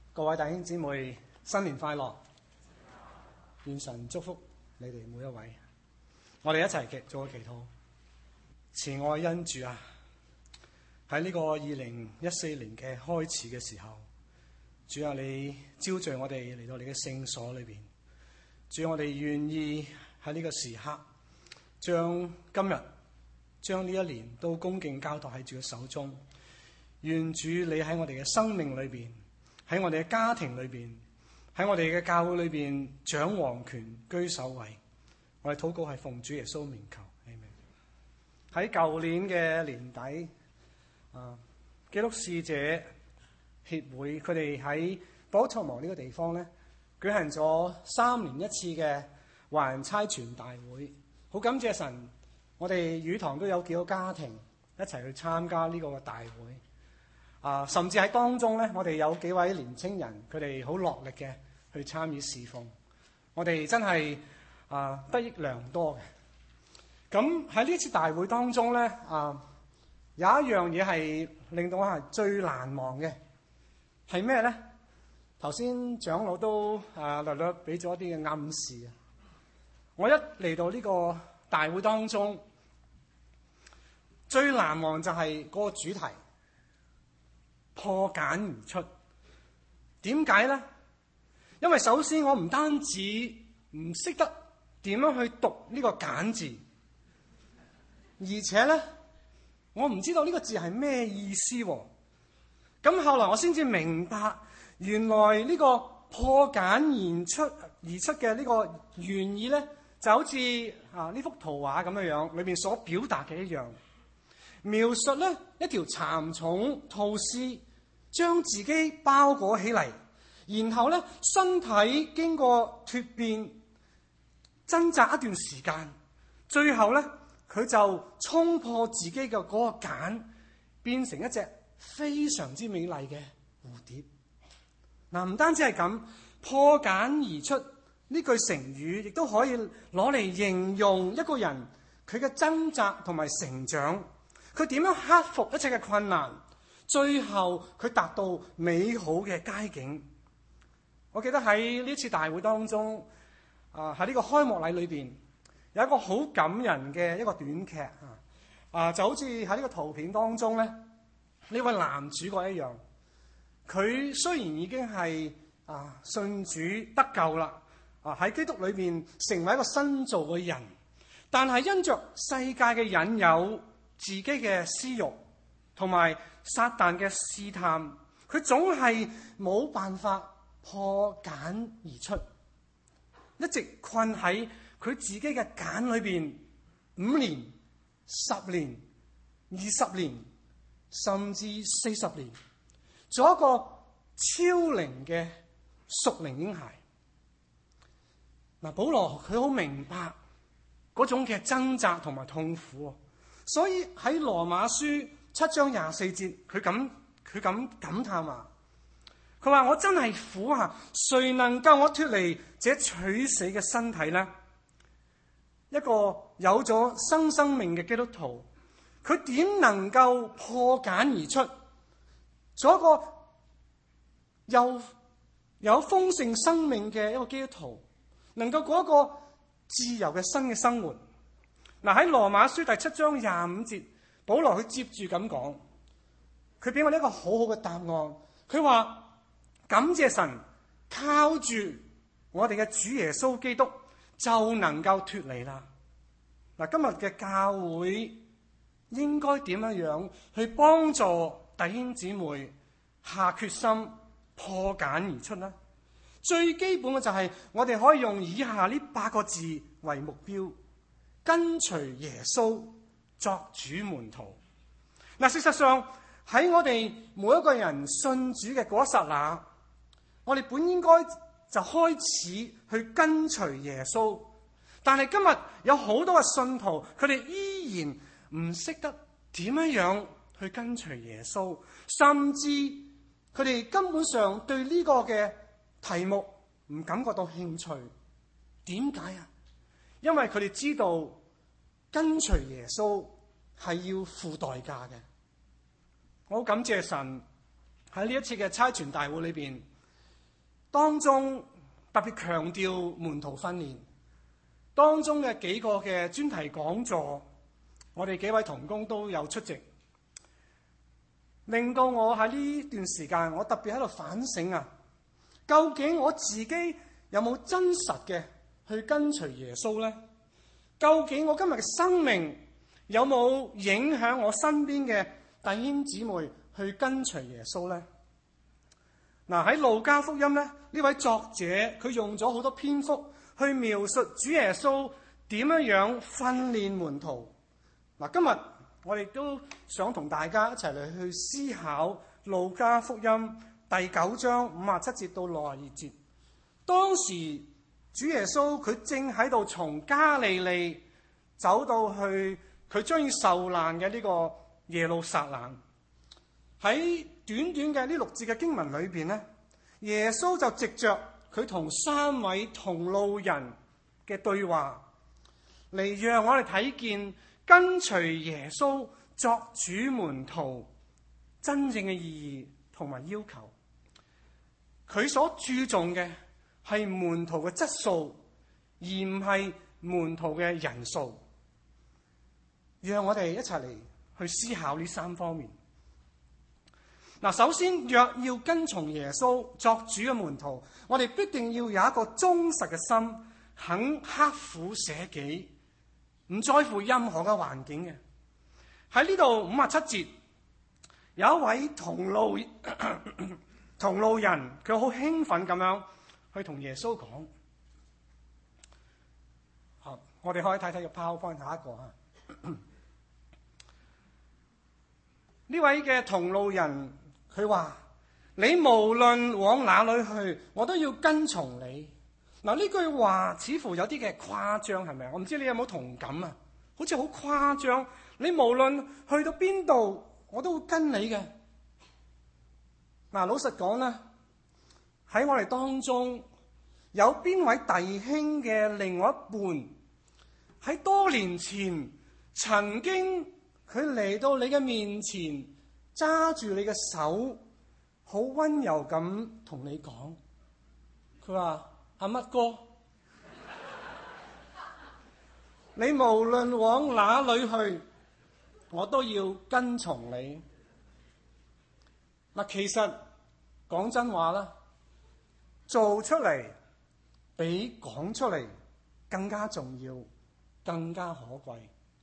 各位弟兄姊妹，新年快樂！願神祝福你哋每一位。我哋一齊做個祈禱。慈愛恩主啊，喺呢個2014年嘅開始嘅時候，主啊，你召聚我哋嚟到你嘅聖所裏邊。主啊，我哋願意喺呢個時刻，將今日、將呢一年都恭敬交託喺主嘅手中。願主你喺我哋嘅生命裏邊，喺我哋嘅家庭裏邊，喺我哋嘅教會裏邊掌王權居首位。我哋禱告係奉主耶穌名求，阿們。喺舊年嘅年底，基督使者協會佢哋喺寶藏王呢個地方咧，舉行咗3年一次嘅華人差傳大會。好感謝神，我哋語堂都有幾個家庭一齊去參加呢個大會。甚至喺當中咧，我哋有幾位年青人，佢哋好落力嘅去參與侍奉。我哋真係得益良多嘅。咁喺呢次大會當中咧，有一樣嘢係令到我係最難忘嘅，係咩咧？頭先長老都略略俾咗一啲嘅暗示啊。我一嚟到呢個大會當中，最難忘就係嗰個主題破繭而出。點解咧？因為首先我唔單止唔識得點樣去讀呢個繭字，而且咧我唔知道呢個字係咩意思喎。咁後來我先至明白，原來呢個破繭而出嘅呢個原意咧，就好似呢幅圖畫咁樣樣，裏面所表達嘅一樣，描述咧一條蠶蟲吐絲將自己包裹起嚟，然後咧身體經過脫變掙扎一段時間，最後咧佢就衝破自己嘅嗰個繭，變成一隻非常之美麗嘅蝴蝶。唔單止係咁，破繭而出呢句成語亦都可以攞嚟形容一個人佢嘅掙扎同埋成長，佢點樣克服一切嘅困難，最後佢達到美好嘅佳境。我記得喺呢次大會當中，喺呢個開幕禮裏邊有一個好感人嘅一個短劇就好似喺呢個圖片當中咧，呢位男主角一樣。佢雖然已經係信主得救啦，喺基督裏邊成為一個新造嘅人，但係因着世界嘅引誘、自己嘅私欲同埋撒旦嘅試探，佢總係冇辦法破繭而出，一直困喺佢自己嘅繭裏邊5年、10年、20年，甚至40年，做一個超齡嘅屬靈嬰孩。保羅佢好明白嗰種嘅掙扎同埋痛苦，所以喺羅馬書7章24節，佢咁感嘆話，佢話我真係苦啊！誰能夠我脫離這取死嘅身體呢？一個有咗生命嘅基督徒，佢點能夠破繭而出，做一個有豐盛生命嘅一個基督徒，能夠過一個自由嘅新嘅生活？喺羅馬書第7章25節，保羅佢接住咁講，佢俾我哋一個好好嘅答案。佢話感謝神，靠住我哋嘅主耶穌基督就能夠脫離啦。今日嘅教會應該點樣去幫助弟兄姊妹下決心破繭而出呢？最基本嘅就係我哋可以用以下呢8個字為目標：跟隨耶穌作主門徒。事實上喺我哋每一個人信主嘅嗰一剎那，我哋本應該就開始去跟隨耶穌，但係今日有好多嘅信徒，佢哋依然唔識得點樣去跟隨耶穌，甚至佢哋根本上對呢個嘅題目唔感覺到興趣。點解啊？因為佢哋知道跟隨耶穌係要付代價嘅。我好感謝神喺呢一次嘅差傳大會裏邊， 當中特別強調門徒訓練，當中嘅幾個嘅專題講座，我哋幾位同工都有出席，令到我喺呢段時間，我特別喺度反省啊，究竟我自己有冇真實嘅去跟隨耶穌呢？究竟我今日嘅生命有冇影響我身邊嘅弟兄姊妹去跟隨耶穌呢？嗱，喺路加福音呢位作者佢用咗好多篇幅去描述主耶穌點樣訓練門徒。嗱，今日我哋都想同大家一齊嚟去思考路加福音第9章57節到62節。當時主耶穌佢正喺度從加利利走到去佢將要受難嘅呢個耶路撒冷。喺短短嘅呢6節嘅經文裏邊呢，耶穌就藉着佢同3位同路人嘅對話嚟讓我哋睇見跟隨耶穌作主門徒真正嘅意義同埋要求。佢所注重嘅係門徒嘅質素，而唔係門徒嘅人數。讓我哋一齊嚟去思考呢3方面。嗱，首先，若要跟從耶穌作主嘅門徒，我哋必定要有一個忠實嘅心，肯刻苦捨己，唔在乎任何嘅環境嘅。喺呢度57節，有一位同路人，佢好興奮咁樣去同耶穌講。好，我哋可以睇睇個 PowerPoint，下一個啊。呢位嘅同路人，佢話：你無論往哪裏去，我都要跟從你。嗱，呢句話似乎有啲嘅誇張，係咪啊？我唔知你有冇同感啊？好似好誇張。你無論去到邊度，我都會跟你嘅。嗱，老實講啦，喺我哋當中有邊位弟兄嘅另外一半喺多年前曾經佢嚟到你嘅面前，揸住你嘅手，好溫柔咁同你講，佢話：阿乜哥，你無論往哪裏去，我都要跟從你。嗱，其實講真話啦，做出嚟比講出嚟更加重要，更加可貴。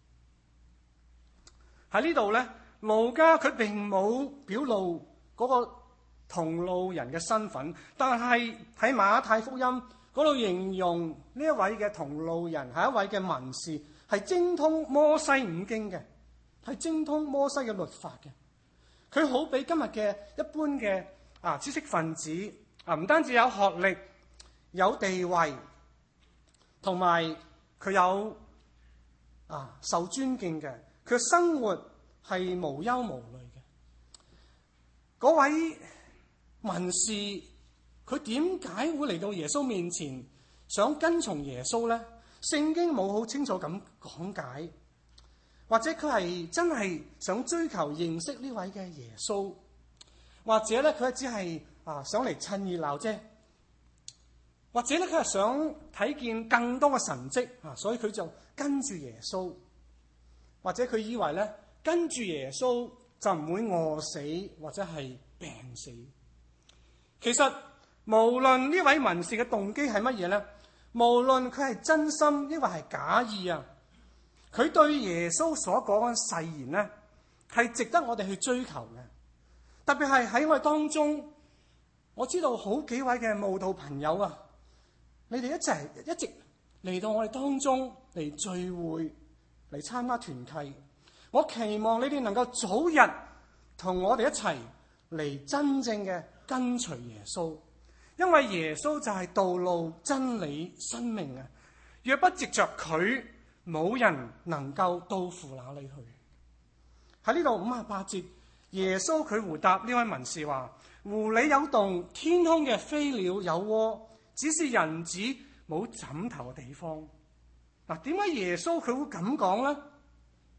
喺呢度咧，路加佢並冇表露嗰個同路人嘅身份，但係喺馬太福音嗰度形容呢一位嘅同路人係一位嘅文士，係精通摩西五經嘅，係精通摩西嘅律法嘅。佢好比今日嘅一般嘅知識分子唔單止有學歷、有地位，同埋佢有受尊敬嘅。佢嘅生活係無憂無慮嘅。嗰位文士，佢點解會嚟到耶穌面前想跟從耶穌呢？聖經冇好清楚咁講解，或者佢係真係想追求認識呢位嘅耶穌，或者咧佢只係想嚟趁熱鬧啫，或者咧佢係想睇見更多嘅神蹟所以佢就跟住耶穌。或者佢以為咧跟住耶穌就唔會餓死或者係病死。其實無論呢位文士嘅動機係乜嘢咧，無論佢係真心抑或係假意佢對耶穌所講嘅誓言咧係值得我哋去追求嘅。特別係喺我哋當中，我知道好幾位嘅慕道朋友你哋一直嚟到我哋當中嚟聚會，嚟參加團契。我期望你哋能夠早日同我哋一齊嚟真正嘅跟隨耶穌，因為耶穌就係道路、真理、生命若不藉着佢，冇人能夠到父那裏去。喺呢度58節，耶穌佢回答呢位文士話：狐狸有洞，天空嘅飛鳥有窩，只是人子冇枕頭嘅地方。點解耶穌佢會咁講呢？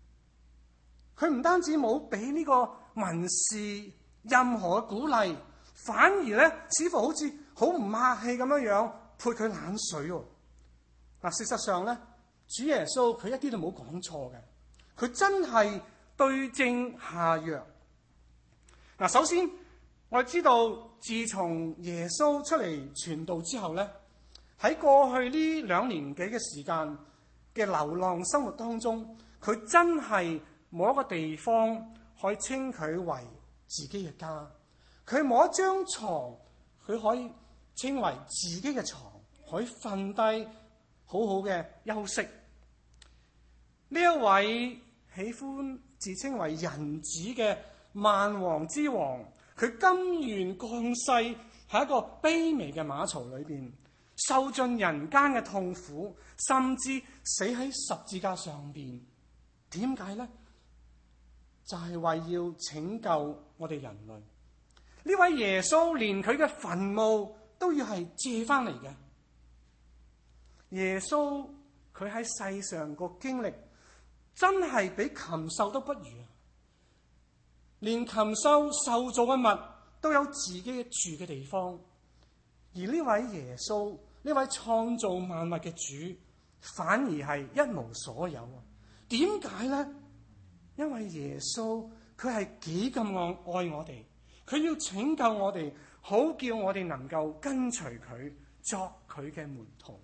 佢唔單止冇俾呢個文士任何嘅鼓勵， 反而咧似乎好似好唔客氣咁樣潑佢冷水喎。嗱，事實上咧，主耶穌佢一啲都冇講錯嘅，佢真係對症下藥。嗱，首先我哋知道，自從耶穌出嚟傳道之後咧，喺過去呢2年幾嘅時間嘅流浪生活當中，佢真係冇一個地方可以稱佢為自己嘅家，佢冇一張床佢可以稱為自己嘅床，可以瞓低好好嘅休息。呢一位喜歡自稱為人子嘅萬王之王，佢甘願降世喺一個卑微嘅馬槽裏邊，受盡人間嘅痛苦，甚至死喺十字架上邊。點解呢？就係為要拯救我哋人類。呢位耶穌連佢嘅墳墓都要係借翻嚟嘅。耶穌佢喺世上個經歷真係比禽獸都不如啊！連禽獸受造嘅物都有自己住嘅地方，而呢位耶穌，呢位創造萬物嘅主，反而係一無所有啊！點解呢？因為耶穌佢係幾咁愛我哋，佢要拯救我哋，好叫我哋能夠跟隨佢，作佢嘅門徒。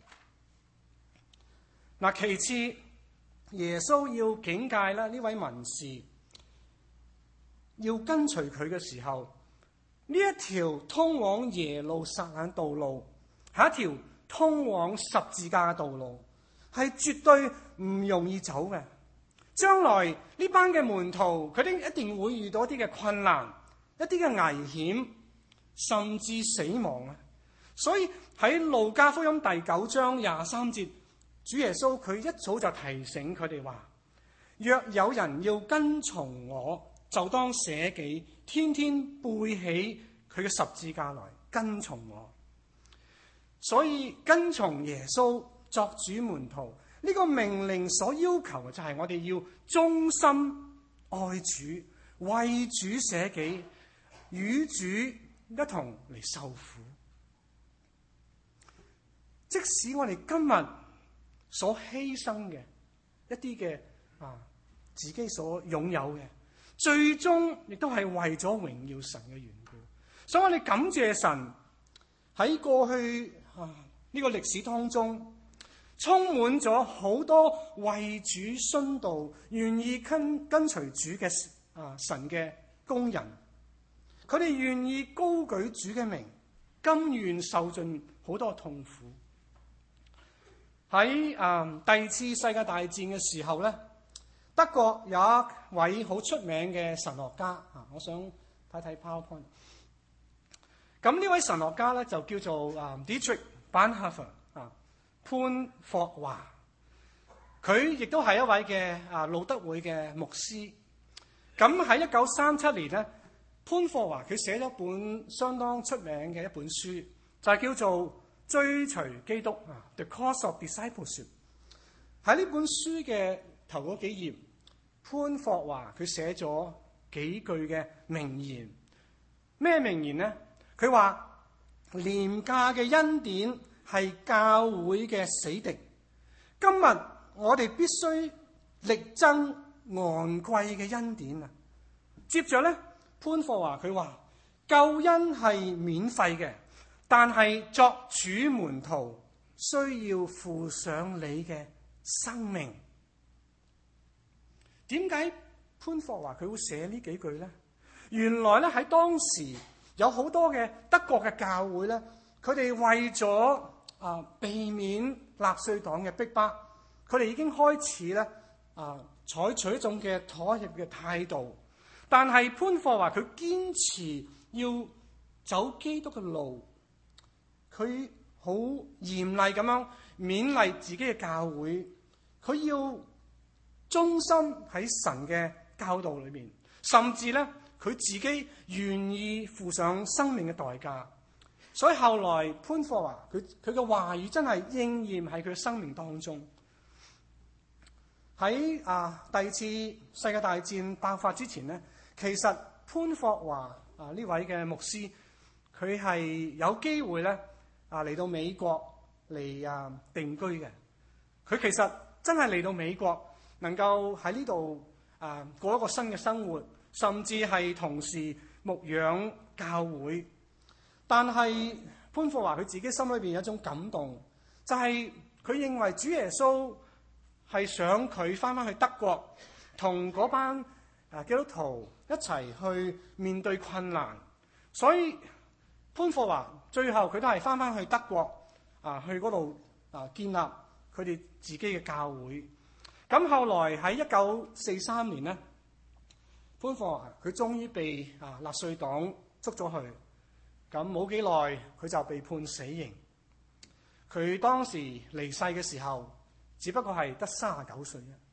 嗱，其次，耶穌要警戒啦，呢位文士要跟隨佢嘅時候，呢一條通往耶路撒冷道路係一條通往十字架嘅道路，係絕對唔容易走嘅。將來呢班嘅門徒，佢哋一定會遇到一啲嘅困難，一啲嘅危險，甚至死亡啊！所以喺路加福音第9章23節，主耶穌佢一早就提醒佢哋話：若有人要跟從我，就當捨己，天天背起佢嘅十字架來跟從我。所以跟從耶穌作主門徒，呢個命令所要求嘅就係我哋要忠心愛主，為主捨己，與主一同嚟受苦。即使我哋今日所犧牲嘅一啲嘅自己所擁有嘅，最終亦都係為咗榮耀神嘅緣故。所以我哋感謝神喺過去呢個歷史當中，充滿咗好多為主殉道、願意跟隨主嘅神嘅工人，佢哋願意高舉主嘅名，甘願受盡好多痛苦。喺第二次世界大戰嘅時候咧，德國有一位好出名嘅神學家，我想睇睇 PowerPoint。咁呢位神學家咧就叫做Dietrich Bonhoeffer，潘霍華。佢亦都係一位嘅路德會嘅牧師。咁喺1937年咧，潘霍華佢寫咗一本相當出名嘅一本書，就係叫做追隨基督 The Course of Discipleship。喺呢本書嘅頭嗰幾頁，潘霍華佢寫咗幾句嘅名言。咩名言呢？佢話廉價嘅恩典係教會嘅死敵。今日我哋必須力爭昂貴嘅恩典啊！接着咧，潘霍華佢話救恩係免費嘅，但係作主門徒需要付上你嘅生命。點解潘霍華佢會寫呢幾句呢？原來咧喺當時有好多嘅德國嘅教會咧，佢哋為咗避免納粹黨嘅逼迫，佢哋已經開始咧採取一種嘅妥協嘅態度。但係潘霍華佢堅持要走基督嘅路，佢好嚴厲咁樣勉勵自己嘅教會，佢要忠心喺神嘅教導裏面，甚至咧佢自己願意付上生命嘅代價。所以後來潘霍華佢嘅話語真係應驗喺佢嘅生命當中。喺第二次世界大戰爆發之前咧，其實潘霍華呢位嘅牧師， 佢係有機會咧嚟到美國嚟定居嘅。佢其實真係嚟到美國，能夠喺呢度過一個新嘅生活，甚至係同時牧養教會。但係潘霍華佢自己心裏邊有一種感動，就係佢認為主耶穌係想佢翻去德國，同嗰班基督徒一齊去面對困難。所以潘霍華最後佢都係翻去德國去嗰度建立佢哋自己嘅教會。咁後來喺1943年咧，潘霍華佢終於被納粹黨捉咗去。咁冇幾耐佢就被判死刑。佢當時離世嘅時候只不過係得39歲啫。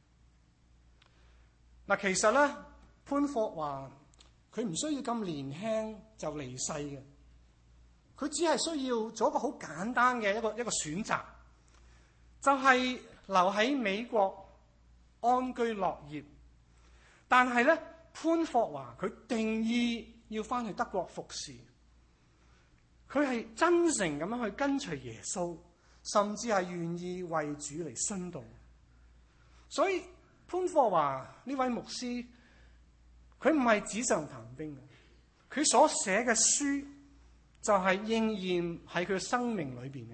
嗱，其實咧潘霍華佢唔需要咁年輕就離世嘅，佢只係需要做一個好簡單嘅一個選擇，就係留喺美國安居樂業。但係咧潘霍華佢定意要翻去德國服侍，佢係真誠咁樣去跟隨耶穌，甚至係願意為主嚟殉道。所以潘霍華呢位牧師，佢唔係紙上談兵嘅，佢所寫嘅書就係應驗喺佢嘅生命裏邊嘅。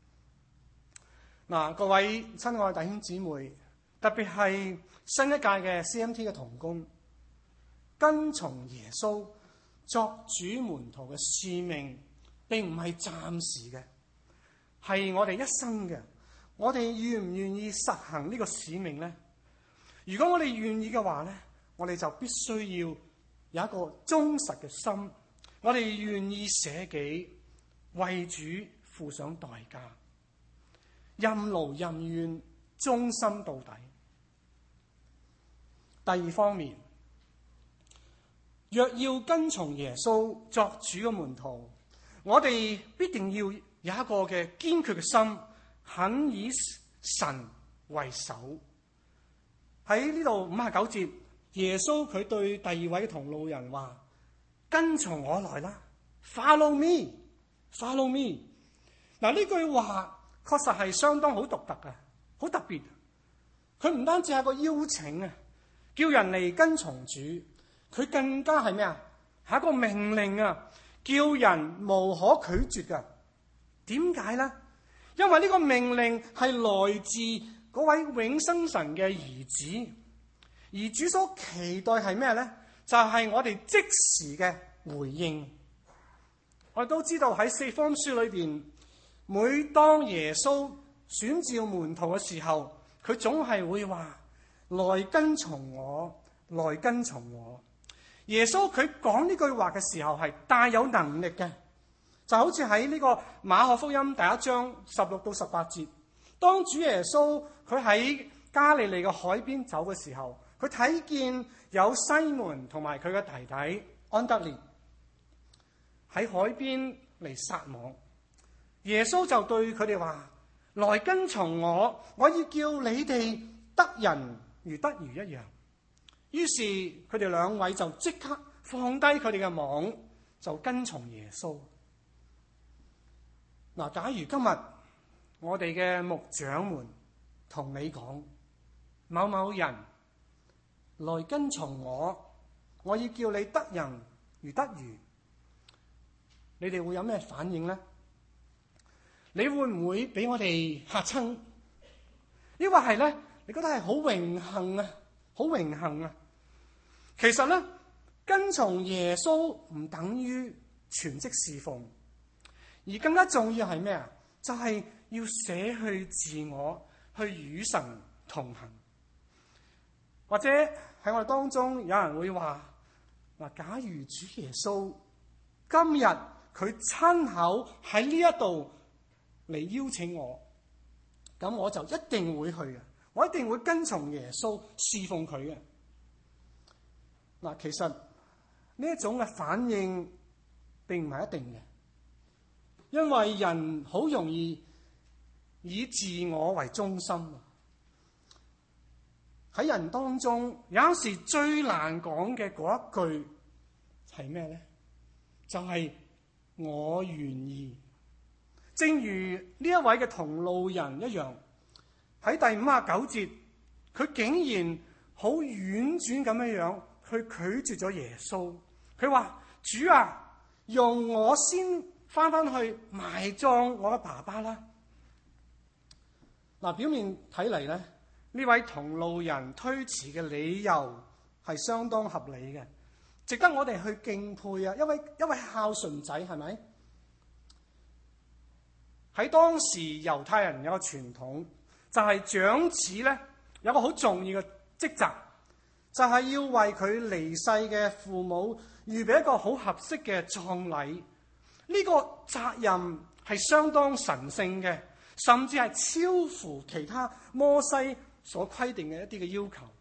嗱，各位親愛弟兄姊妹，特別係新一屆嘅 CMT 嘅同工，跟從耶穌作主門徒嘅使命並唔係暫時嘅，係我哋一生嘅。我哋願唔願意實行呢個使命呢？如果我哋願意嘅話呢，我哋就必須要有一個忠實嘅心，我哋願意捨己，為主付上代價，任勞任怨，忠心到底。第二方面，若要跟從耶穌作主嘅門徒，我哋必定要有一個嘅堅決嘅心，肯以神為首。喺呢度59節，耶穌佢對第二位同路人話：跟從我來啦 ，Follow me，Follow me。嗱，呢句話確實係相當好獨特嘅，好特別。佢唔單止係個邀請啊，叫人嚟跟從主，佢更加係咩啊？係一個命令啊，叫人無可拒絕嘅。點解咧？因為呢個命令係來自嗰位永生神嘅兒子，而主所期待係咩咧？就係我哋即時嘅回應。我哋都知道喺四福音書裏邊，每當耶穌選召門徒嘅時候，佢總係會話：來跟從我，來跟從我。耶穌佢講呢句話嘅時候係大有能力嘅，就好似喺呢個馬可福音第1章16到18節，當主耶穌佢喺加利利嘅海邊走嘅時候，佢睇見有西門同埋佢嘅弟弟安德烈喺海邊嚟撒網。耶穌就對佢哋話：來跟從我，我要叫你哋得人如得魚一樣。於是佢哋兩位就即刻放低佢哋嘅網，就跟從耶穌。嗱，假如今日我哋嘅牧長們同你講，某某人來跟從我，我要叫你得人如得魚，你哋會有咩反應呢？你會唔會俾我哋嚇親？抑或係咧，你覺得係好榮幸啊，好榮幸啊？其實咧，跟從耶穌唔等於全職侍奉，而更加重要係咩啊？就係要捨去自我，去與神同行。或者喺我哋當中有人會話：嗱，假如主耶穌今日佢親口喺呢一度嚟邀請我，咁我就一定會去嘅，我一定會跟從耶穌侍奉佢嘅。嗱，其實呢一種嘅反應並唔係一定嘅，因為人好容易以自我為中心。喺人當中，有時最難講嘅嗰一句係咩咧？就係我願意。正如呢一位嘅同路人一樣，喺第59節，佢竟然好婉轉咁樣去拒絕咗耶穌。佢話：主啊，容我先翻去埋葬我嘅爸爸啦。嗱，表面睇嚟咧，呢位同路人推辭嘅理由係相當合理嘅，值得我哋去敬佩啊！一位孝順仔，係咪？喺當時猶太人有個傳統，就係長子咧有個好重要嘅職責，就係要為佢離世嘅父母預備一個好合適嘅葬禮。呢個責任係相當神聖嘅，甚至係超乎其他摩西所規定嘅一啲嘅要求。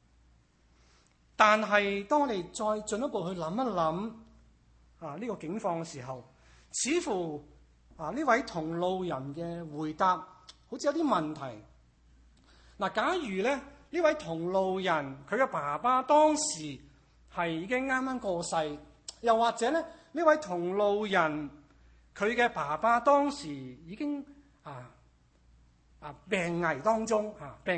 但係當我哋再進一步去諗一諗呢個境況嘅時候，似乎呢位同路人嘅回答好似有啲問題。假如咧呢位同路人佢嘅爸爸當時係已經啱啱過世，又或者咧呢位同路人佢嘅爸爸當時已經病危當中，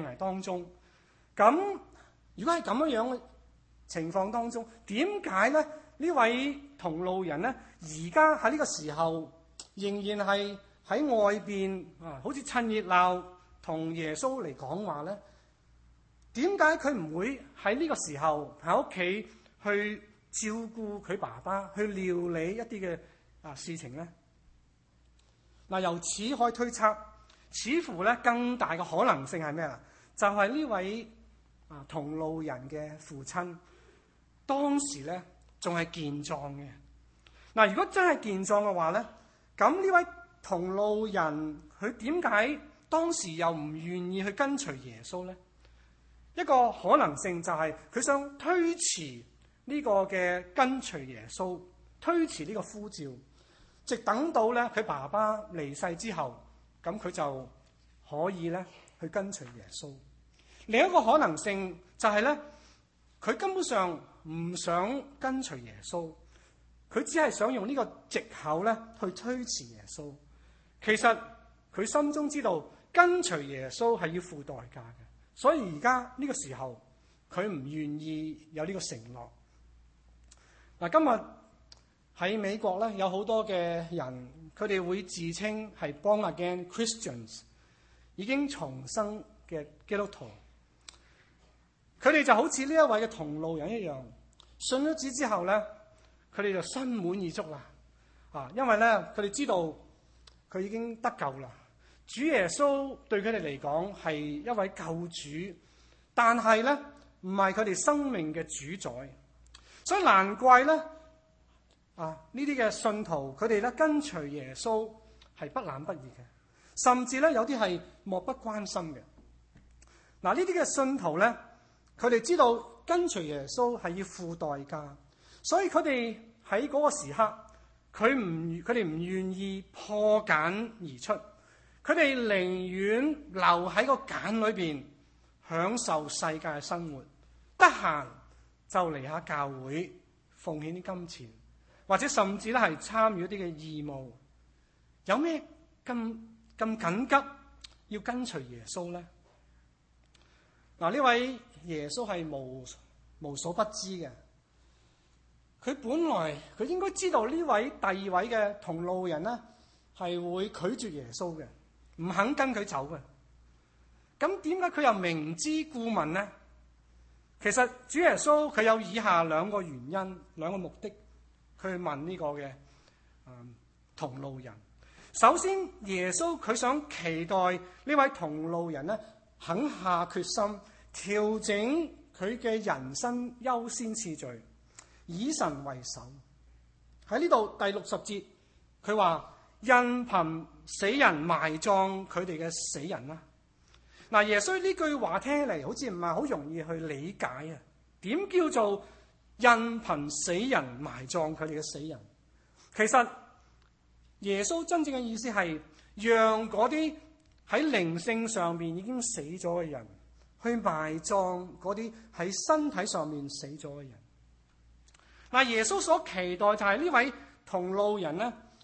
咁如果係咁樣嘅情況當中，點解咧呢位同路人咧而家喺呢個時候仍然係喺外邊好似趁熱鬧同耶穌嚟講話咧？點解佢唔會喺呢個時候喺屋企去照顧佢爸爸，去料理一啲嘅事情咧？由此可以推測，似乎咧更大嘅可能性係咩啊？就係呢位同路人嘅父親當時咧仲係健壯嘅。如果真係健壯嘅話咧，咁呢位同路人佢點解當時又唔願意去跟隨耶穌咧？一個可能性就係佢想推遲呢個嘅跟隨耶穌，推遲呢個呼召，直等到咧佢爸爸離世之後，咁佢就可以咧去跟隨耶穌。另一個可能性就係咧，佢根本上唔想跟隨耶穌，佢只係想用呢個藉口咧去推遲耶穌。其實佢心中知道跟隨耶穌係要付代價嘅，所以而家呢個時候佢唔願意有呢個承諾。今日喺美國咧有好多嘅人，佢哋會自稱係 born again Christians， 已經重生嘅基督徒。佢哋就好似呢一位嘅同路人一樣，信咗主之後咧，佢哋就心滿意足啦。因為咧佢哋知道佢已經得救啦。主耶穌對佢哋嚟講係一位救主，但係咧唔係佢哋生命嘅主宰，所以難怪咧呢啲嘅信徒佢哋咧跟隨耶穌係不冷不熱嘅，甚至咧有啲係漠不關心嘅。呢啲嘅信徒咧，佢哋知道跟隨耶穌係要付代價，所以佢哋喺嗰個時刻，佢哋唔願意破繭而出。佢哋寧願留喺個繭裏邊享受世界嘅生活，得閒就嚟下教會奉獻啲金錢，或者甚至咧係參與一啲嘅義務。有咩咁緊急要跟隨耶穌咧？呢位耶穌係無所不知嘅，佢本來佢應該知道呢位第二位嘅同路人咧係會拒絕耶穌嘅，唔肯跟佢走嘅。咁點解佢又明知故問呢？其實主耶穌佢有以下兩個原因、兩個目的，佢去問呢個嘅同路人。首先，耶穌佢想期待呢位同路人咧肯下決心調整佢嘅人生優先次序，以神為首。喺呢度第60節，佢話因憑死人埋葬佢哋嘅死人啦。耶穌呢句話聽起嚟好似唔係好容易去理解啊？點叫做因憑死人埋葬佢哋嘅死人？其實耶穌真正嘅意思係讓嗰啲喺靈性上面已經死咗嘅人去埋葬嗰啲喺身體上面死咗嘅人。耶穌所期待就係呢位同路人咧，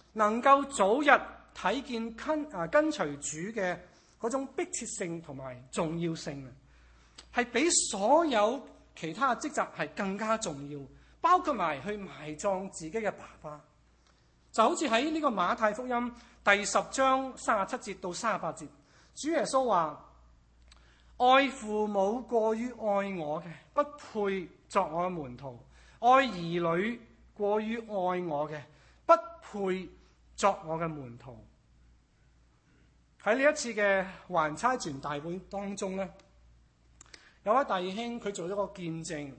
能夠早日睇見跟隨主嘅嗰種迫切性同埋重要性啊，係比所有其他嘅職責係更加重要，包括埋去埋葬自己嘅爸爸。就好似喺呢個馬太福音第10章37節到38節，主耶穌話：愛父母過於愛我嘅，不配作我嘅門徒；愛兒女過於愛我嘅，不配作我嘅門徒。喺呢一次嘅環差傳大會當中咧，有位弟兄佢做咗個見證，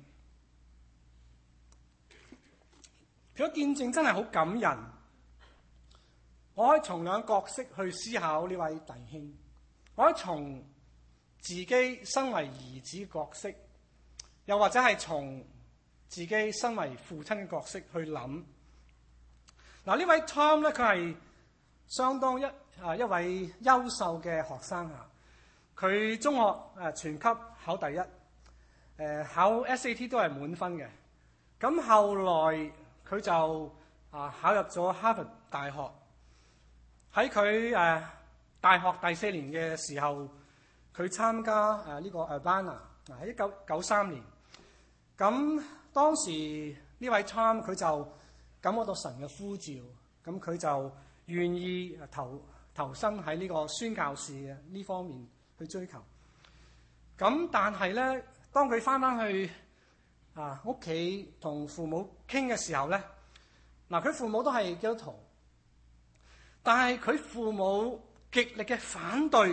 佢嘅見證真係好感人。我可以從兩個角色去思考呢位弟兄，我可以從自己身為兒子角色，又或者係從自己身為父親嘅角色去諗。嗱，呢位 Tom 咧，佢係相當一位優秀嘅學生啊！佢中學全級考第一，考 SAT 都係滿分嘅。咁後來佢就考入咗哈佛大學。喺佢大學第4年嘅時候，佢參加呢個 Urbana 喺1993年。咁當時呢位 Tom 佢就感覺到神嘅呼召，咁佢就願意投身喺呢個宣教士嘅呢方面去追求。咁但係咧，當佢翻去屋企同父母傾嘅時候咧，佢父母都係基督徒。但係佢父母極力嘅反對，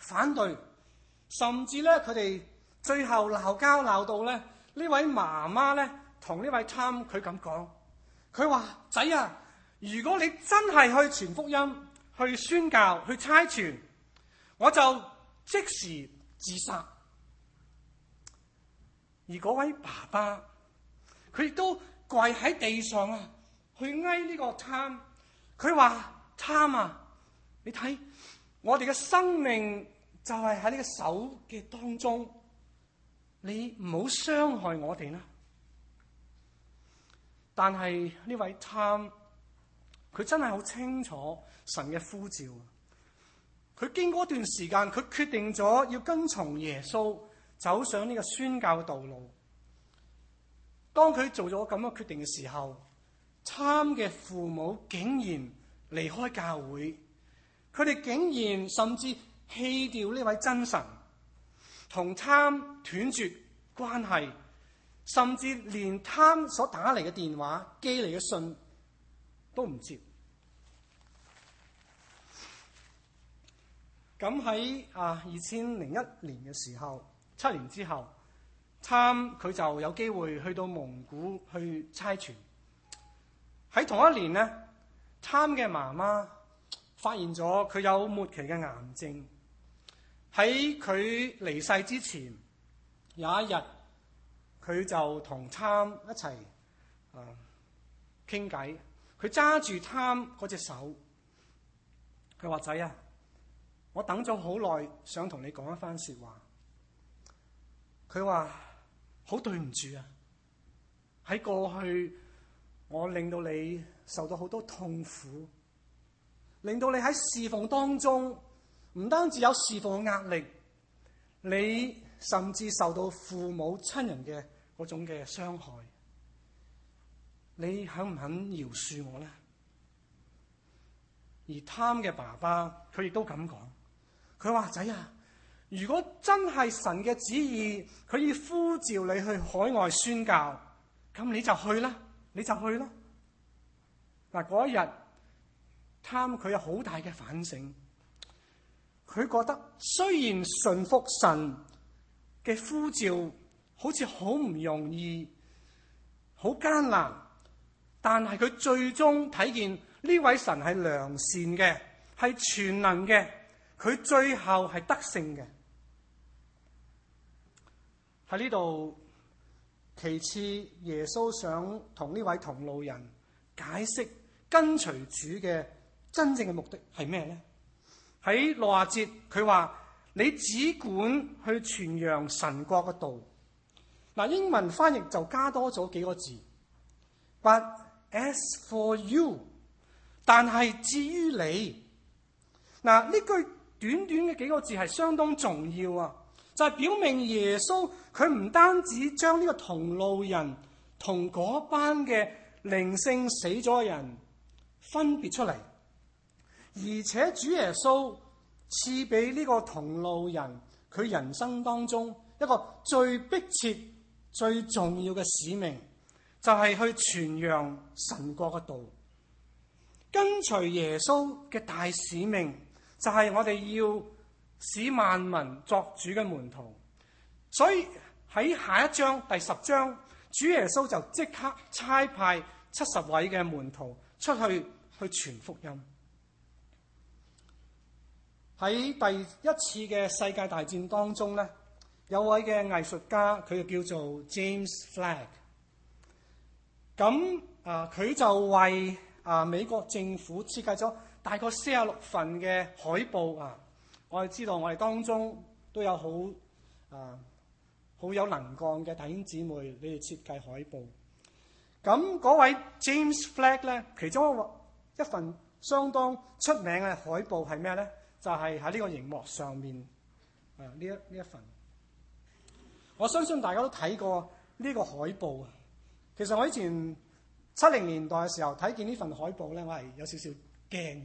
甚至咧佢哋最後鬧交鬧到咧，呢位媽媽咧同呢位 Tom 佢咁講，佢話：仔啊，如果你真係去傳福音、去宣教、去差傳，我就即時自殺。而嗰位爸爸，佢亦都跪喺地上去哀呢個 Tom，佢話：Tom啊，你睇我哋嘅生命就係喺呢個手嘅當中，你唔好傷害我哋啦。但係呢位 Tom，佢真係好清楚神嘅呼召。佢經過一段時間，佢決定咗要跟從耶穌，走上呢個宣教道路。當佢做咗咁嘅決定嘅時候，Tom嘅父母竟然離開教會，佢哋竟然甚至棄掉呢位真神，同 Tom 斷絕關係，甚至連 Tom 所打嚟嘅電話、寄嚟嘅信都唔接。咁喺2001年嘅時候，7年之後，Tom 佢就有機會去到蒙古去差傳。喺同一年呢，Tom 嘅媽媽發現咗佢有末期嘅癌症。喺佢離世之前，有一日佢就同 Tom 一齊傾偈。佢揸住 Tom 嗰隻手，佢話：仔啊，我等咗好耐，想同你講一番說話。佢話：好對唔住啊，喺過去我令到你受到好多痛苦，令到你喺侍奉當中唔單止有侍奉嘅壓力，你甚至受到父母親人嘅嗰種嘅傷害。你肯唔肯饒恕我呢？而 Tom 嘅爸爸佢亦都咁講，佢話：仔啊，如果真係神嘅旨意，佢要呼召你去海外宣教，咁你就去啦，你就去啦。嗱，嗰一日 Tom 佢有好大嘅反省，佢覺得雖然順服神嘅呼召好似好唔容易，好艱難，但係佢最終睇見呢位神係良善嘅，係全能嘅，佢最後係得勝嘅。喺呢度，其次耶穌想同呢位同路人解釋跟隨主嘅真正嘅目的係咩呢？喺60節佢話：你只管去傳揚神國嘅道。嗱，英文翻譯就加多咗幾個字，But as for you， 但係至於你，嗱，呢句短短嘅幾個字係相當重要啊！就係表明耶穌佢唔單止將呢個同路人同嗰班嘅靈性死咗嘅人分別出嚟，而且主耶穌賜俾呢個同路人佢人生當中一個最迫切、最重要嘅使命，就係去傳揚神國嘅道。跟隨耶穌嘅大使命就係我哋要使萬民作主嘅門徒。所以喺下一章第10章，主耶穌就即刻差派70位嘅門徒出去傳福音。喺第一次嘅世界大戰當中咧，有位嘅藝術家，佢就叫做 James Flagg。咁佢就為美國政府設計咗大概46份嘅海報啊！我哋知道我哋當中都有好有能幹嘅弟兄姊妹，你哋設計海報。咁嗰位 James Flagg 咧，其中一份相當出名嘅海報係咩咧？就係喺呢個熒幕上面呢一份。我相信大家都睇過呢個海報啊。其實我以前70年代嘅時候睇見呢份海報咧，我係有少少驚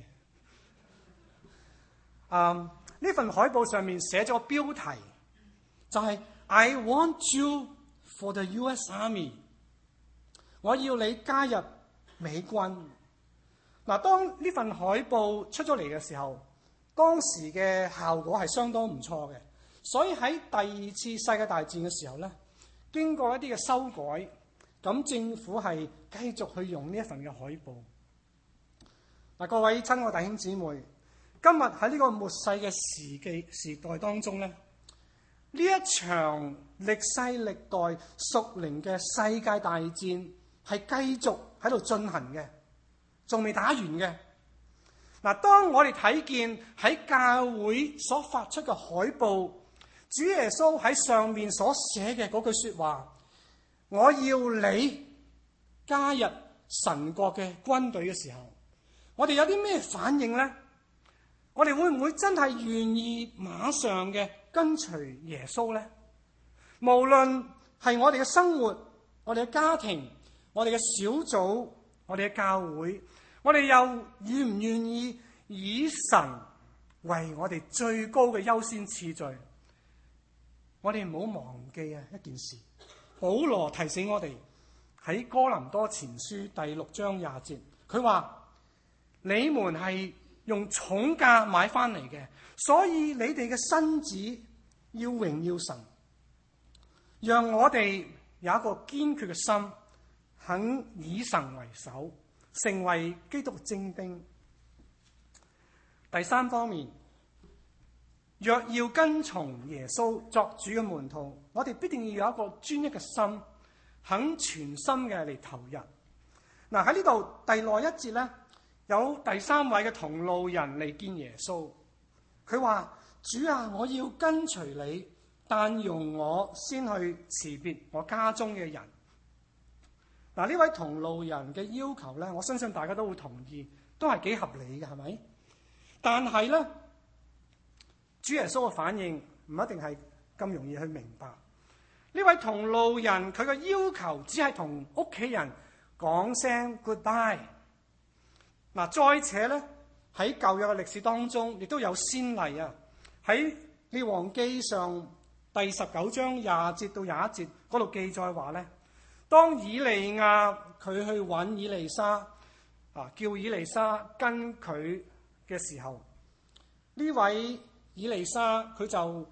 嘅。呢份海報上面寫咗個標題，就係 I want you for the US Army。我要你加入美軍。嗱，當呢份海報出咗嚟嘅時候，當時嘅效果係相當唔錯嘅。所以喺第二次世界大戰嘅時候咧，經過一啲嘅修改，咁政府係繼續去用呢一份嘅海報。嗱，各位親愛弟兄姊妹，今日喺呢個末世嘅時代當中咧，呢一場歷世歷代屬靈嘅世界大戰係繼續喺度進行嘅，仲未打完嘅。嗱，當我哋睇見喺教會所發出嘅海報，主耶穌喺上面所寫嘅嗰句說話，我要你加入神國嘅軍隊嘅時候，我哋有啲咩反應呢？我哋會唔會真係願意馬上嘅跟隨耶穌呢？無論係我哋嘅生活、我哋嘅家庭、我哋嘅小組、我哋嘅教會，我哋又願唔願意以神為我哋最高嘅優先次序？我哋唔好忘記一件事，保羅提醒我哋喺哥林多前書第6章20節，佢話你們係用重價買翻嚟嘅，所以你哋嘅身子要榮耀神。讓我哋有一個堅決嘅心，肯以神為首，成為基督精兵。第三方面，若要跟從耶穌作主嘅門徒，我哋必定要有一個專一嘅心，肯全心嘅嚟投入。嗱，喺呢度第內一節咧，有第3位嘅同路人嚟見耶穌，佢話：主啊，我要跟隨你，但容我先去辭別我家中嘅人。嗱，呢位同路人嘅要求咧，我相信大家都會同意，都係幾合理嘅，係咪？但係咧，主耶穌嘅反應唔一定係咁容易去明白。呢位同路人佢嘅要求只係同屋企人講聲 goodbye。嗱，再且咧，喺舊約嘅歷史當中，亦都有先例啊。喺列王記上第19章20節到21節嗰度記載話咧，當以利亞佢去揾以利沙叫以利沙跟佢嘅時候，呢位以利沙佢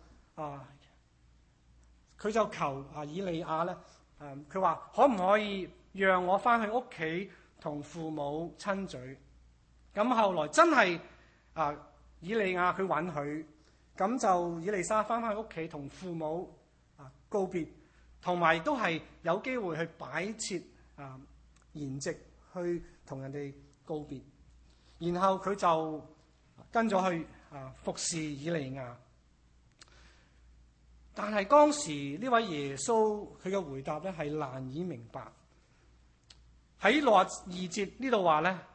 就求以利亞咧，佢話可唔可以讓我翻去屋企同父母親嘴？咁後來真係以利亞佢允許，咁就以利沙翻屋企同父母告別，同埋都係有機會去擺設筵席去同人哋告別，然後佢就跟咗去服侍以利亞。但係當時呢位耶穌佢嘅回答咧係難以明白。喺62節呢度話咧，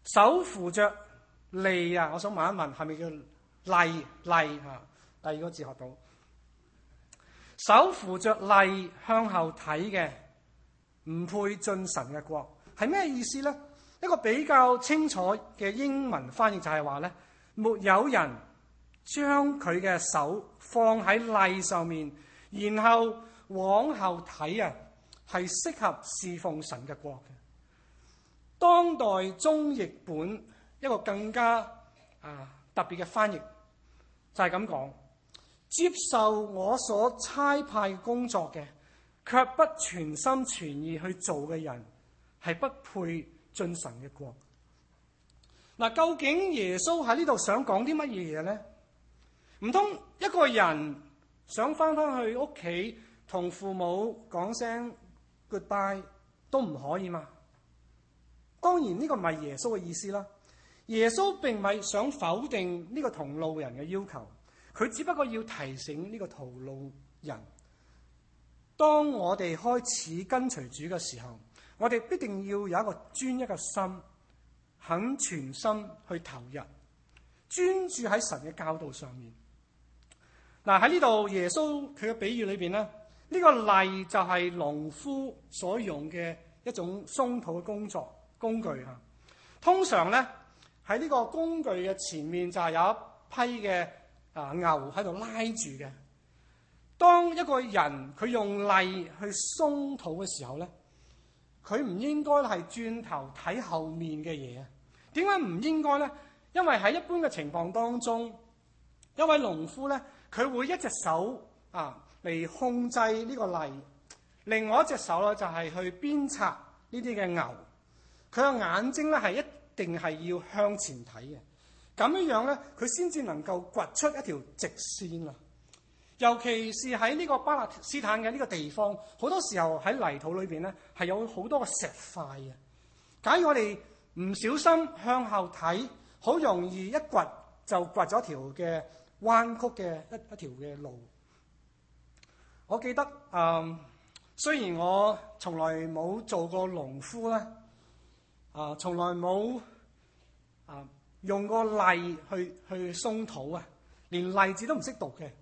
手扶着犁啊！我想問一問，係咪叫犁啊？第二個字學到，手扶着犁向後睇嘅，唔配進神嘅國，係咩意思呢？一個比較清楚嘅英文翻譯就係話咧，沒有人將佢嘅手放喺犁上面，然後往後睇啊，係適合侍奉神嘅國嘅。當代中譯本一個更加特別嘅翻譯就係咁講：接受我所差派工作嘅，卻不全心全意去做嘅人，係不配進神嘅國。嗱，究竟耶穌喺呢度想講啲乜嘢嘢呢？唔通一個人想翻去屋企同父母講聲 goodbye 都唔可以嘛？當然呢個唔係耶穌嘅意思啦。耶穌並唔係想否定呢個同路人嘅要求，佢只不過要提醒呢個同路人，當我哋開始跟隨主嘅時候，我哋必定要有一個專一嘅心，肯全心去投入，專注喺神嘅教導上面。嗱，喺呢度耶穌佢嘅比喻裏邊咧，呢個犁就係農夫所用嘅一種鬆土嘅工具嚇。通常咧喺呢個工具嘅前面就係有一批嘅牛喺度拉住嘅。當一個人佢用犁去鬆土嘅時候咧，佢唔應該係轉頭睇後面嘅嘢。點解唔應該咧？因為喺一般嘅情況當中，一位農夫咧，佢會一隻手嚟控制呢個犁，另外一隻手咧就係去鞭策呢啲嘅牛。佢嘅眼睛咧係一定係要向前睇嘅，咁樣咧佢先至能夠掘出一條直線啊！尤其是喺呢個巴勒斯坦嘅呢個地方，好多時候喺泥土裏邊咧係有好多個石塊嘅。假如我哋唔小心向後睇，好容易一掘就掘咗條嘅彎曲嘅一條嘅路。我記得雖然我從來冇做過農夫咧，從來冇用過犁去鬆土啊，連犁字都唔識讀嘅。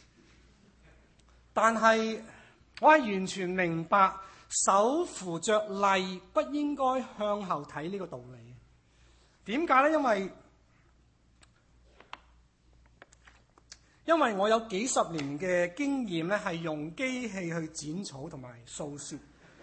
但係我係完全明白手扶着犁不應該向後睇呢個道理。點解咧？因為我有幾十年嘅經驗咧，係用機器去剪草同埋掃雪。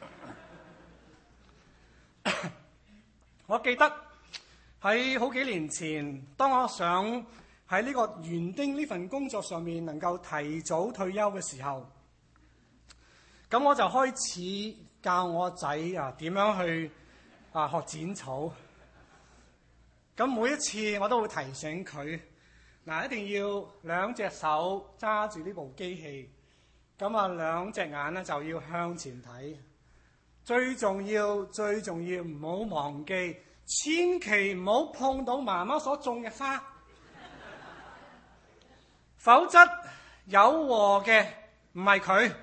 我記得喺好幾年前，當我想喺呢個園丁呢份工作上面能夠提早退休嘅時候，咁我就開始教我仔點樣去學剪草。咁每一次我都會提醒佢，一定要兩隻手揸住呢部機器，咁兩隻眼咧就要向前睇。最重要唔好忘記，千祈唔好碰到媽媽所種嘅花，否則有禍嘅唔係佢，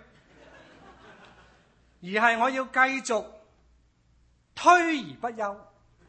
而係我要繼續推而不休。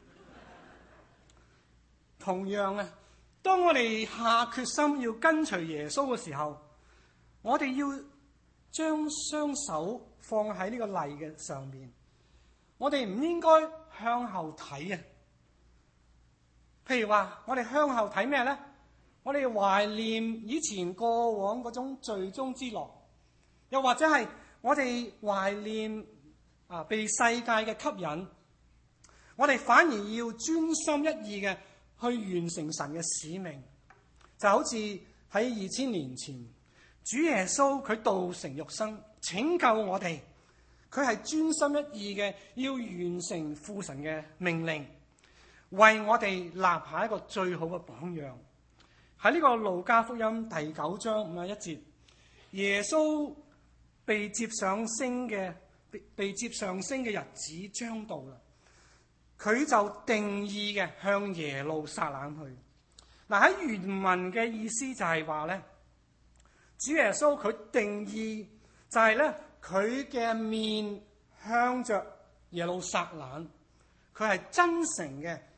同樣當我哋下決心要跟隨耶穌嘅時候，我哋要將雙手放喺呢個犁嘅上面，我哋唔應該向後睇啊！譬如話，我哋向後睇咩咧？我哋懷念以前過往嗰種罪中之樂，又或者係我哋懷念被世界嘅吸引，我哋反而要專心一意嘅去完成神嘅使命。就好似喺2000年前，主耶穌佢道成肉身拯救我哋，佢係專心一意嘅要完成父神嘅命令，為我哋立下一個最好嘅榜樣。喺呢個路加福音第9章51節，耶穌被接上升嘅日子將到啦，佢就定意嘅向耶路撒冷去。喺原文嘅意思就係話咧，主耶穌佢定意就係咧，佢嘅面向着耶路撒冷，佢係真誠嘅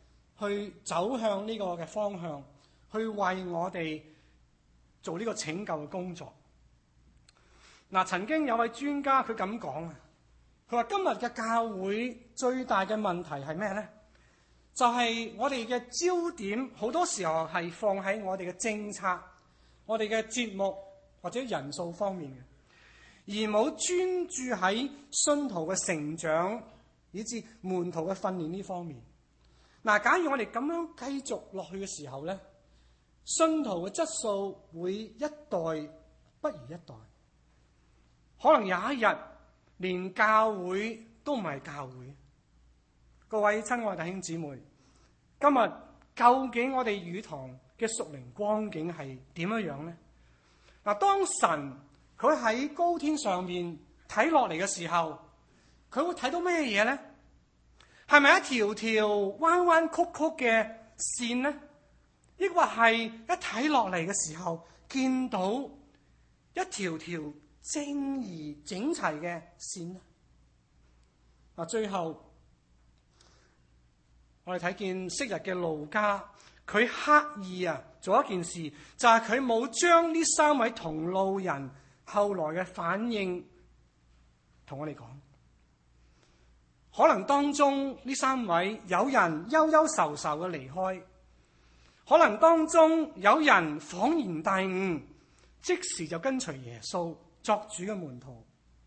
去走向呢個嘅方向，去為我哋做呢個拯救嘅工作。嗱，曾經有位專家佢咁講啊，佢話今日嘅教會最大嘅問題係咩呢？就係我哋嘅焦點好多時候係放喺我哋嘅政策、我哋嘅節目或者人數方面嘅，而冇專注喺信徒嘅成長以至門徒嘅訓練呢方面。嗱，假如我哋咁樣繼續落去嘅時候咧，信徒嘅質素會一代不如一代，可能有一日連教會都唔係教會。各位親愛弟兄姊妹，今日究竟我哋語堂嘅屬靈光景係點樣呢？嗱，當神佢喺高天上面睇落嚟嘅時候，佢會睇到咩嘢呢？係咪一條條彎彎曲曲嘅線呢？抑或係一睇落嚟嘅時候見到一條條正義整齊嘅線呢？嗱，最後我哋睇見昔日嘅路加，佢刻意做一件事，就係佢冇將呢3位同路人後來嘅反應同我哋講。可能當中呢3位有人憂憂愁愁嘅離開，可能當中有人恍然大悟，即時就跟隨耶穌作主嘅門徒。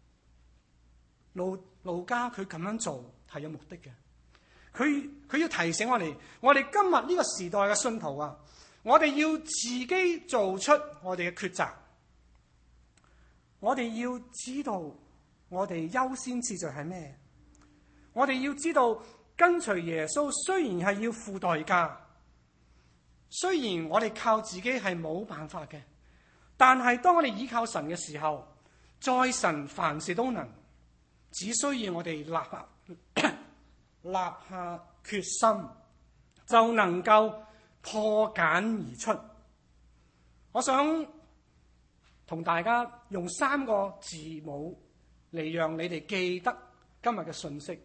路加佢咁樣做係有目的嘅，佢要提醒我哋今日呢個時代嘅信徒啊，我哋要自己做出我哋嘅抉擇，我哋要知道我哋優先次序係咩。我哋要知道跟隨耶穌雖然係要付代價，雖然我哋靠自己係冇辦法嘅，但係當我哋依靠神嘅時候，在神凡事都能，只需要我哋立下決心，就能夠破繭而出。我想同大家用3個字母嚟讓你哋記得今日嘅信息。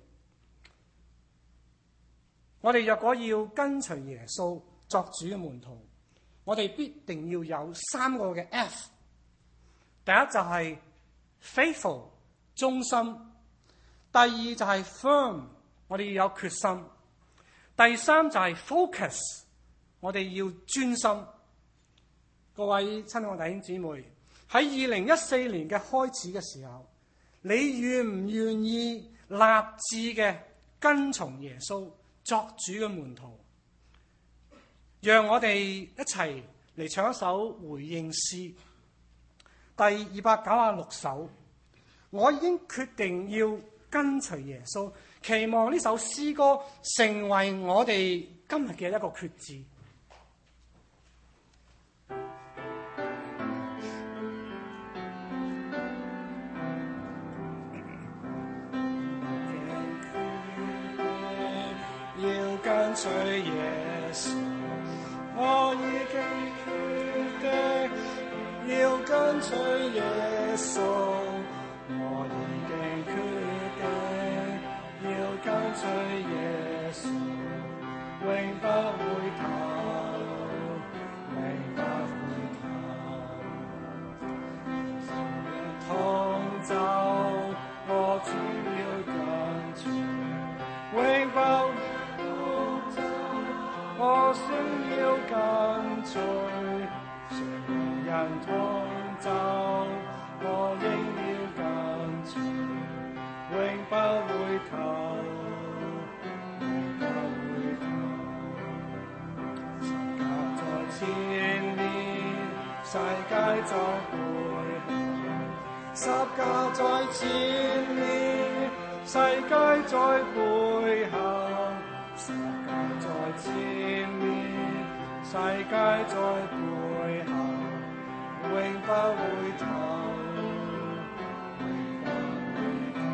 我哋若果要跟隨耶穌作主嘅門徒，我哋必定要有3個嘅 F。第一就係 faithful 忠心，第二就係 firm 我哋要有決心，第三就係 focus 我哋要專心。各位親愛弟兄姊妹，喺2014年嘅開始嘅時候，你願唔願意立志嘅跟從耶穌作主嘅門徒？讓我哋一齊嚟唱一首回應詩，第296首。我已經決定要跟隨耶穌，期望呢首詩歌成為我哋今日嘅一個決志。要跟隨耶穌，我已經決定要跟隨耶穌，我已經決定要跟隨耶穌，永不回頭，永不回頭，同走，我只要跟隨，永不我想要跟隨，誰人同走，我應要跟隨，永不回頭，永不回頭。十架在前面，世界在背後；十架在前面，世界在背後。十架在前面，世界在背後，永不回頭，永不回頭。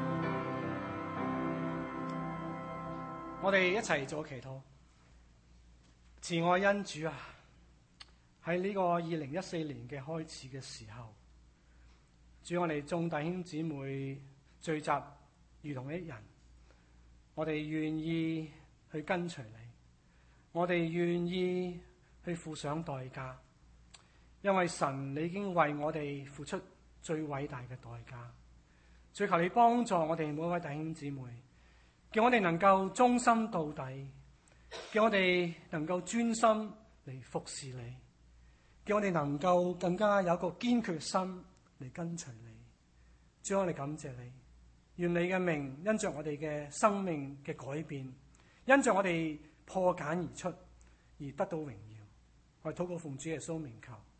我哋一齊做祈禱。慈愛恩主啊，喺呢個2014年嘅開始嘅時候，主，我哋眾弟兄姊妹聚集如同一人，我哋願意去跟隨你， 我哋願意去付上代價，因為神你已經為我哋付出最偉大嘅代價。最求你幫助我哋每一位弟兄姊妹，叫我哋能夠忠心到底，叫我哋能夠專心嚟服侍你，叫我哋能夠更加有一個堅決心嚟跟隨你。主，我哋感謝你，願你嘅名因着我哋嘅生命嘅改變，因着我哋破繭而出而得到榮耀。我哋禱告奉主耶穌名求。